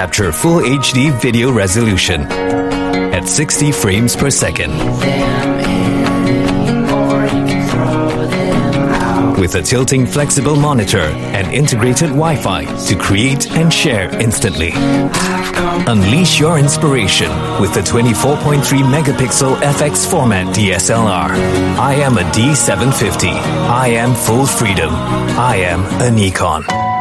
capture full HD video resolution at 60 frames per second. With a tilting flexible monitor and integrated Wi-Fi to create and share instantly. Unleash your inspiration with the 24.3 megapixel FX format DSLR. I am a D750. I am full freedom. I am a Nikon.